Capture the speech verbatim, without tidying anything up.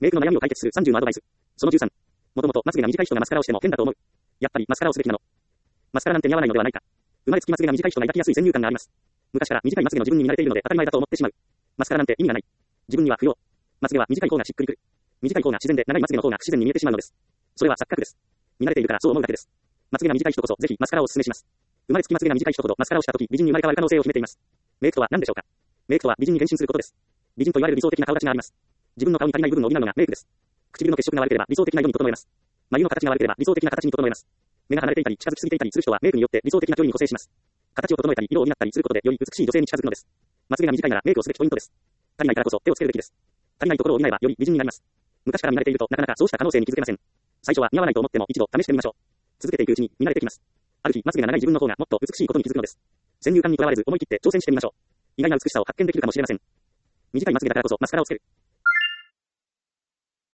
メイクの悩みを解決するさんじゅうのアドバイス。そのじゅうさん。もともとまつげが短い人がマスカラをしても変だと思う。やっぱりマスカラをすべきなの。マスカラなんて似合わないのではないか。生まれつきまつげが短い人が抱きやすい先入観があります。昔から短いまつげの自分に見慣れているので当たり前だと思ってしまう。マスカラなんて意味がない。自分には不要。まつげは短い方がしっくりくる。短い方が自然で長いまつげの方が不自然に見えてしまうのです。それは錯覚です。見慣れているからそう思うだけです。まつげが短い人こそぜひマスカラをお勧めします。生まれつきまつげが短い人ほどマスカラをしたとき美人に生まれ変わる可能性を秘めています。メイクとは何でしょうか。メイクとは美人に変身することです。美人と言われる理想的な顔立ちがあります。自分の顔に足りない部分を補うのがメイクです。唇の血色が悪ければ理想的な色に整えます。眉の形が悪ければ理想的な形に整えます。目が離れていたり近づきすぎていたりする人はメイクによって理想的な距離に補正します。形を整えたり色を補ったりすることでより美しい女性に近づくのです。まつげが短いならメイクをすべきポイントです。足りないからこそ手をつけるべきです。足りないところを補えばより美人になります。昔から見慣れているとなかなかそうした可能性に気づけません。最初は似合わないと思っても一度試してみましょう。続けていくうちに見慣れてきます。ある日まつげが長い自分の方がもっと美しいことに気づくのです。先入観にとらわれず思い切って挑戦してみましょう。意外な美しさを発見できるかもしれません。短いまつげだからこそマスカラをつける。